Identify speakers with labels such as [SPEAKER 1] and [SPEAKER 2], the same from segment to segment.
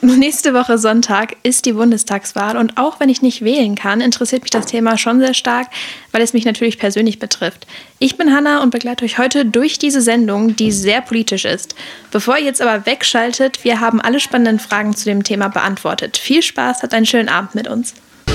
[SPEAKER 1] Nächste Woche Sonntag ist die Bundestagswahl und auch wenn ich nicht wählen kann, interessiert mich das Thema schon sehr stark, weil es mich natürlich persönlich betrifft. Ich bin Hannah und begleite euch heute durch diese Sendung, die sehr politisch ist. Bevor ihr jetzt aber wegschaltet, wir haben alle spannenden Fragen zu dem Thema beantwortet. Viel Spaß, habt einen schönen Abend mit uns.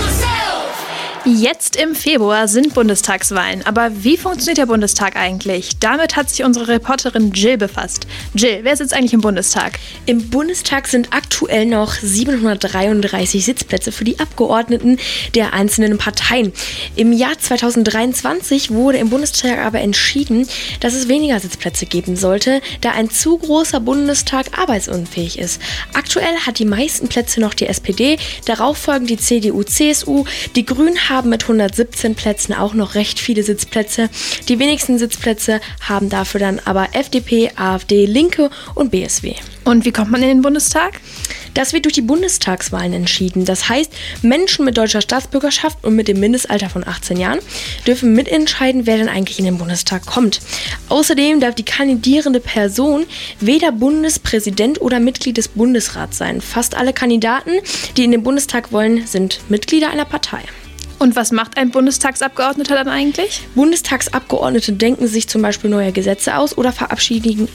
[SPEAKER 1] Jetzt im Februar sind Bundestagswahlen. Aber wie funktioniert der Bundestag eigentlich? Damit hat sich unsere Reporterin Jill befasst. Jill, wer sitzt eigentlich im Bundestag?
[SPEAKER 2] Im Bundestag sind aktuell noch 733 Sitzplätze für die Abgeordneten der einzelnen Parteien. Im Jahr 2023 wurde im Bundestag aber entschieden, dass es weniger Sitzplätze geben sollte, da ein zu großer Bundestag arbeitsunfähig ist. Aktuell hat die meisten Plätze noch die SPD, darauf folgen die CDU, CSU, die Grünen haben mit 117 Plätzen auch noch recht viele Sitzplätze. Die wenigsten Sitzplätze haben dafür dann aber FDP, AfD, Linke und BSW.
[SPEAKER 1] Und wie kommt man in den Bundestag?
[SPEAKER 2] Das wird durch die Bundestagswahlen entschieden. Das heißt, Menschen mit deutscher Staatsbürgerschaft und mit dem Mindestalter von 18 Jahren dürfen mitentscheiden, wer denn eigentlich in den Bundestag kommt. Außerdem darf die kandidierende Person weder Bundespräsident oder Mitglied des Bundesrats sein. Fast alle Kandidaten, die in den Bundestag wollen, sind Mitglieder einer Partei.
[SPEAKER 1] Und was macht ein Bundestagsabgeordneter dann eigentlich?
[SPEAKER 2] Bundestagsabgeordnete denken sich zum Beispiel neue Gesetze aus oder verabschieden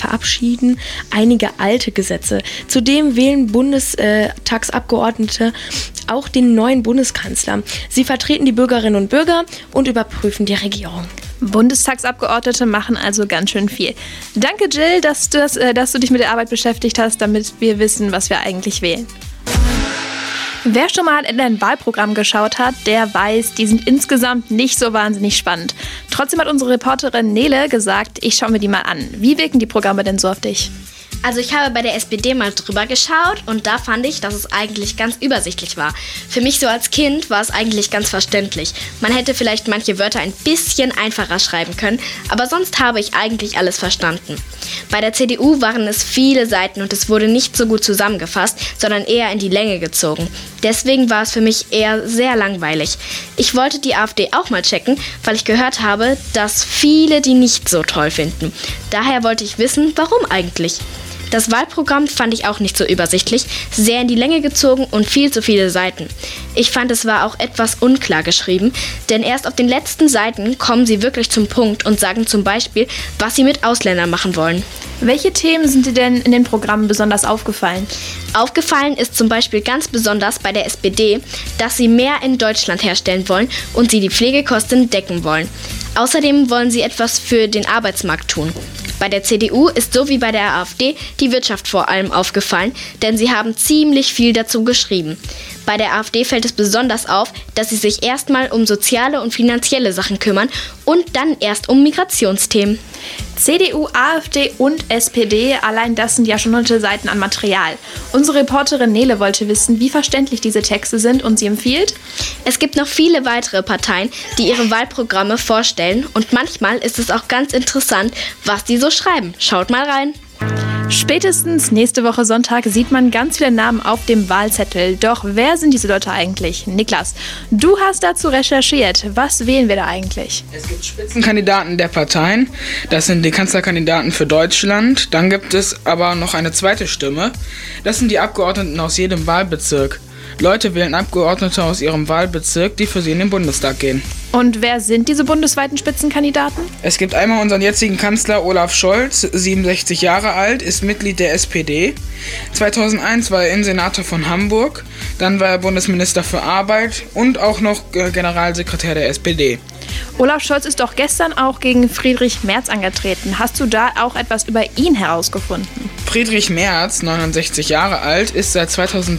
[SPEAKER 2] einige alte Gesetze. Zudem wählen Bundestagsabgeordnete auch den neuen Bundeskanzler. Sie vertreten die Bürgerinnen und Bürger und überprüfen die Regierung.
[SPEAKER 1] Bundestagsabgeordnete machen also ganz schön viel. Danke, Jill, dass du dich mit der Arbeit beschäftigt hast, damit wir wissen, was wir eigentlich wählen. Wer schon mal in ein Wahlprogramm geschaut hat, der weiß, die sind insgesamt nicht so wahnsinnig spannend. Trotzdem hat unsere Reporterin Nele gesagt, ich schaue mir die mal an. Wie wirken die Programme denn so auf dich?
[SPEAKER 3] Also ich habe bei der SPD mal drüber geschaut und da fand ich, dass es eigentlich ganz übersichtlich war. Für mich so als Kind war es eigentlich ganz verständlich. Man hätte vielleicht manche Wörter ein bisschen einfacher schreiben können, aber sonst habe ich eigentlich alles verstanden. Bei der CDU waren es viele Seiten und es wurde nicht so gut zusammengefasst, sondern eher in die Länge gezogen. Deswegen war es für mich eher sehr langweilig. Ich wollte die AfD auch mal checken, weil ich gehört habe, dass viele die nicht so toll finden. Daher wollte ich wissen, warum eigentlich. Das Wahlprogramm fand ich auch nicht so übersichtlich, sehr in die Länge gezogen und viel zu viele Seiten. Ich fand, es war auch etwas unklar geschrieben, denn erst auf den letzten Seiten kommen sie wirklich zum Punkt und sagen zum Beispiel, was sie mit Ausländern machen wollen.
[SPEAKER 1] Welche Themen sind dir denn in den Programmen besonders aufgefallen?
[SPEAKER 3] Aufgefallen ist zum Beispiel ganz besonders bei der SPD, dass sie mehr in Deutschland herstellen wollen und sie die Pflegekosten decken wollen. Außerdem wollen sie etwas für den Arbeitsmarkt tun. Bei der CDU ist so wie bei der AfD die Wirtschaft vor allem aufgefallen, denn sie haben ziemlich viel dazu geschrieben. Bei der AfD fällt es besonders auf, dass sie sich erstmal um soziale und finanzielle Sachen kümmern und dann erst um Migrationsthemen.
[SPEAKER 1] CDU, AfD und SPD, allein das sind ja schon hunderte Seiten an Material. Unsere Reporterin Nele wollte wissen, wie verständlich diese Texte sind und sie empfiehlt:
[SPEAKER 3] Es gibt noch viele weitere Parteien, die ihre Wahlprogramme vorstellen und manchmal ist es auch ganz interessant, was die so schreiben. Schaut mal rein.
[SPEAKER 1] Spätestens nächste Woche Sonntag sieht man ganz viele Namen auf dem Wahlzettel. Doch wer sind diese Leute eigentlich? Niklas, du hast dazu recherchiert. Was wählen wir da eigentlich?
[SPEAKER 4] Es gibt Spitzenkandidaten der Parteien. Das sind die Kanzlerkandidaten für Deutschland. Dann gibt es aber noch eine zweite Stimme. Das sind die Abgeordneten aus jedem Wahlbezirk. Leute wählen Abgeordnete aus ihrem Wahlbezirk, die für sie in den Bundestag gehen.
[SPEAKER 1] Und wer sind diese bundesweiten Spitzenkandidaten?
[SPEAKER 4] Es gibt einmal unseren jetzigen Kanzler Olaf Scholz, 67 Jahre alt, ist Mitglied der SPD. 2001 war er Innensenator von Hamburg, dann war er Bundesminister für Arbeit und auch noch Generalsekretär der SPD.
[SPEAKER 1] Olaf Scholz ist doch gestern auch gegen Friedrich Merz angetreten. Hast du da auch etwas über ihn herausgefunden?
[SPEAKER 4] Friedrich Merz, 69 Jahre alt, ist seit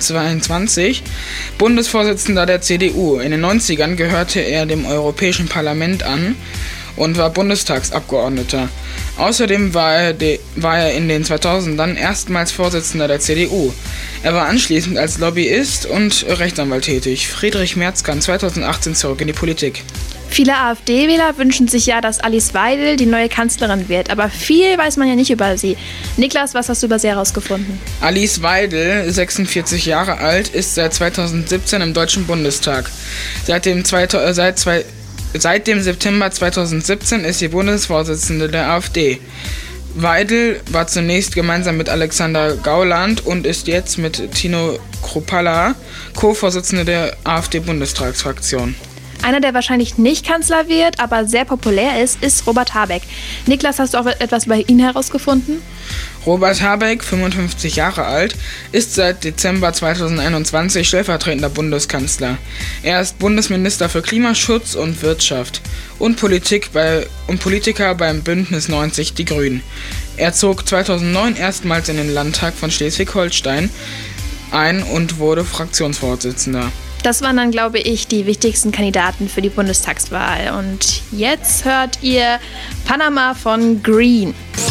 [SPEAKER 4] 2022 Bundesvorsitzender der CDU. In den 90ern gehörte er dem Europäischen Parlament an und war Bundestagsabgeordneter. Außerdem war er in den 2000ern erstmals Vorsitzender der CDU. Er war anschließend als Lobbyist und Rechtsanwalt tätig. Friedrich Merz kam 2018 zurück in die Politik.
[SPEAKER 1] Viele AfD-Wähler wünschen sich ja, dass Alice Weidel die neue Kanzlerin wird, aber viel weiß man ja nicht über sie. Niklas, was hast du über sie herausgefunden?
[SPEAKER 4] Alice Weidel, 46 Jahre alt, ist seit 2017 im Deutschen Bundestag. Seit dem September 2017 ist sie Bundesvorsitzende der AfD. Weidel war zunächst gemeinsam mit Alexander Gauland und ist jetzt mit Tino Kruppalla Co-Vorsitzende der AfD-Bundestagsfraktion.
[SPEAKER 1] Einer, der wahrscheinlich nicht Kanzler wird, aber sehr populär ist Robert Habeck. Niklas, hast du auch etwas über ihn herausgefunden?
[SPEAKER 4] Robert Habeck, 55 Jahre alt, ist seit Dezember 2021 stellvertretender Bundeskanzler. Er ist Bundesminister für Klimaschutz und Wirtschaft und Politiker beim Bündnis 90 Die Grünen. Er zog 2009 erstmals in den Landtag von Schleswig-Holstein ein und wurde Fraktionsvorsitzender.
[SPEAKER 1] Das waren dann, glaube ich, die wichtigsten Kandidaten für die Bundestagswahl. Und jetzt hört ihr Panama von Green.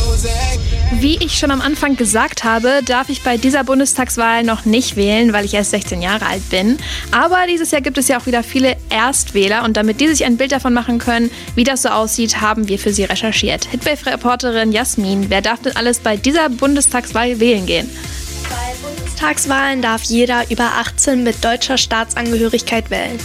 [SPEAKER 1] Wie ich schon am Anfang gesagt habe, darf ich bei dieser Bundestagswahl noch nicht wählen, weil ich erst 16 Jahre alt bin. Aber dieses Jahr gibt es ja auch wieder viele Erstwähler. Und damit die sich ein Bild davon machen können, wie das so aussieht, haben wir für sie recherchiert. Hitwave-Reporterin Jasmin, wer darf denn alles bei dieser Bundestagswahl wählen gehen?
[SPEAKER 5] Bei Bundestagswahlen darf jeder über 18 mit deutscher Staatsangehörigkeit wählen.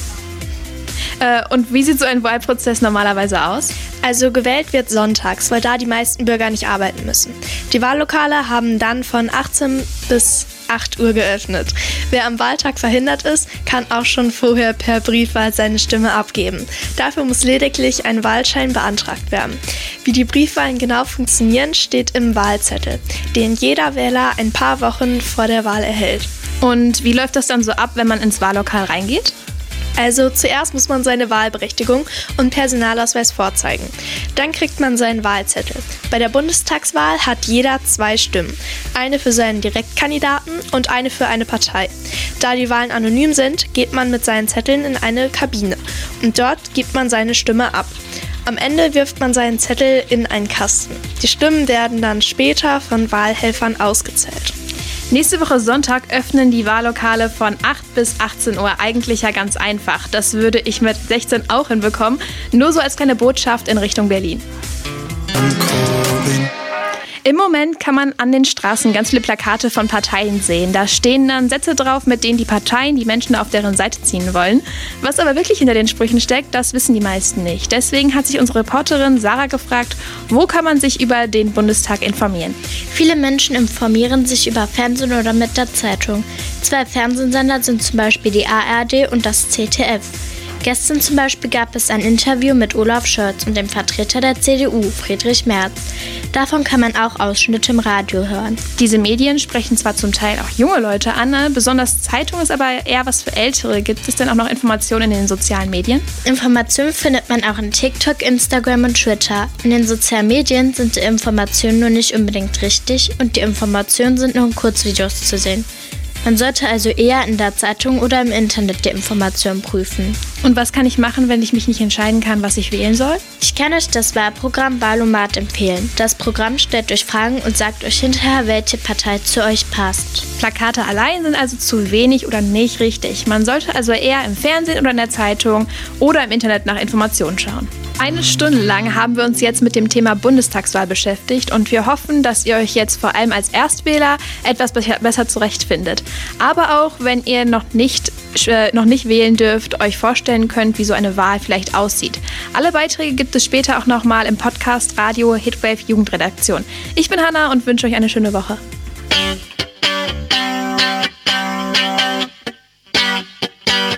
[SPEAKER 1] Und wie sieht so ein Wahlprozess normalerweise aus?
[SPEAKER 5] Also gewählt wird sonntags, weil da die meisten Bürger nicht arbeiten müssen. Die Wahllokale haben dann von 18 bis 8 Uhr geöffnet. Wer am Wahltag verhindert ist, kann auch schon vorher per Briefwahl seine Stimme abgeben. Dafür muss lediglich ein Wahlschein beantragt werden. Wie die Briefwahlen genau funktionieren, steht im Wahlzettel, den jeder Wähler ein paar Wochen vor der Wahl erhält.
[SPEAKER 1] Und wie läuft das dann so ab, wenn man ins Wahllokal reingeht?
[SPEAKER 5] Also zuerst muss man seine Wahlberechtigung und Personalausweis vorzeigen. Dann kriegt man seinen Wahlzettel. Bei der Bundestagswahl hat jeder 2 Stimmen. Eine für seinen Direktkandidaten und eine für eine Partei. Da die Wahlen anonym sind, geht man mit seinen Zetteln in eine Kabine. Und dort gibt man seine Stimme ab. Am Ende wirft man seinen Zettel in einen Kasten. Die Stimmen werden dann später von Wahlhelfern ausgezählt.
[SPEAKER 1] Nächste Woche Sonntag öffnen die Wahllokale von 8 bis 18 Uhr. Eigentlich ja ganz einfach. Das würde ich mit 16 auch hinbekommen. Nur so als kleine Botschaft in Richtung Berlin. Im Moment kann man an den Straßen ganz viele Plakate von Parteien sehen. Da stehen dann Sätze drauf, mit denen die Parteien die Menschen auf deren Seite ziehen wollen. Was aber wirklich hinter den Sprüchen steckt, das wissen die meisten nicht. Deswegen hat sich unsere Reporterin Sarah gefragt, wo kann man sich über den Bundestag informieren?
[SPEAKER 3] Viele Menschen informieren sich über Fernsehen oder mit der Zeitung. 2 Fernsehsender sind zum Beispiel die ARD und das ZDF. Gestern zum Beispiel gab es ein Interview mit Olaf Scholz und dem Vertreter der CDU, Friedrich Merz. Davon kann man auch Ausschnitte im Radio hören.
[SPEAKER 1] Diese Medien sprechen zwar zum Teil auch junge Leute an, besonders Zeitung ist aber eher was für Ältere. Gibt es denn auch noch Informationen in den sozialen Medien?
[SPEAKER 3] Informationen findet man auch in TikTok, Instagram und Twitter. In den sozialen Medien sind die Informationen nur nicht unbedingt richtig und die Informationen sind nur in Kurzvideos zu sehen. Man sollte also eher in der Zeitung oder im Internet die Informationen prüfen.
[SPEAKER 1] Und was kann ich machen, wenn ich mich nicht entscheiden kann, was ich wählen soll?
[SPEAKER 3] Ich kann euch das Wahlprogramm Wahlomat empfehlen. Das Programm stellt euch Fragen und sagt euch hinterher, welche Partei zu euch passt.
[SPEAKER 1] Plakate allein sind also zu wenig oder nicht richtig. Man sollte also eher im Fernsehen oder in der Zeitung oder im Internet nach Informationen schauen. 1 Stunde lang haben wir uns jetzt mit dem Thema Bundestagswahl beschäftigt und wir hoffen, dass ihr euch jetzt vor allem als Erstwähler etwas besser zurechtfindet. Aber auch, wenn ihr noch nicht wählen dürft, euch vorstellen könnt, wie so eine Wahl vielleicht aussieht. Alle Beiträge gibt es später auch nochmal im Podcast Radio Hitwave Jugendredaktion. Ich bin Hannah und wünsche euch eine schöne Woche.